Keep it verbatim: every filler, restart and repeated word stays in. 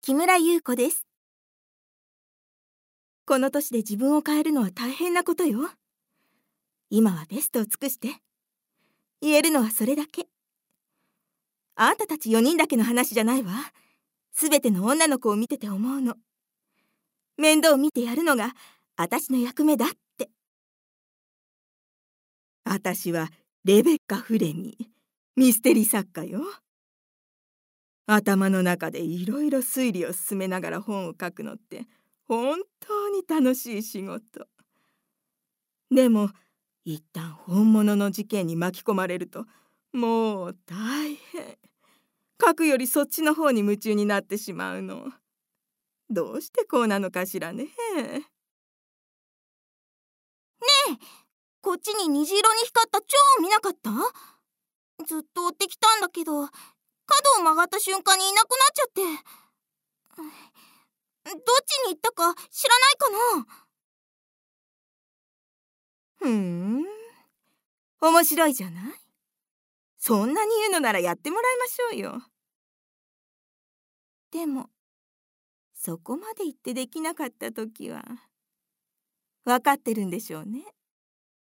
木村優子です。この年で自分を変えるのは大変なことよ。今はベストを尽くして。言えるのはそれだけ。あんたたちよにんだけの話じゃないわ。すべての女の子を見てて思うの。面倒を見てやるのが私の役目だって。私はレベッカ・フレミー、ミステリー作家よ。頭の中でいろいろ推理を進めながら本を書くのって本当に楽しい仕事。でも一旦本物の事件に巻き込まれるともう大変。書くよりそっちの方に夢中になってしまうの。どうしてこうなのかしらね。ねえ、こっちに虹色に光った蝶を見なかった？ずっと追ってきたんだけど角を曲がった瞬間にいなくなっちゃって。どっちに行ったか知らないかな？ふーん、面白いじゃない。そんなに言うのならやってもらいましょうよ。でもそこまで言ってできなかった時は分かってるんでしょうね。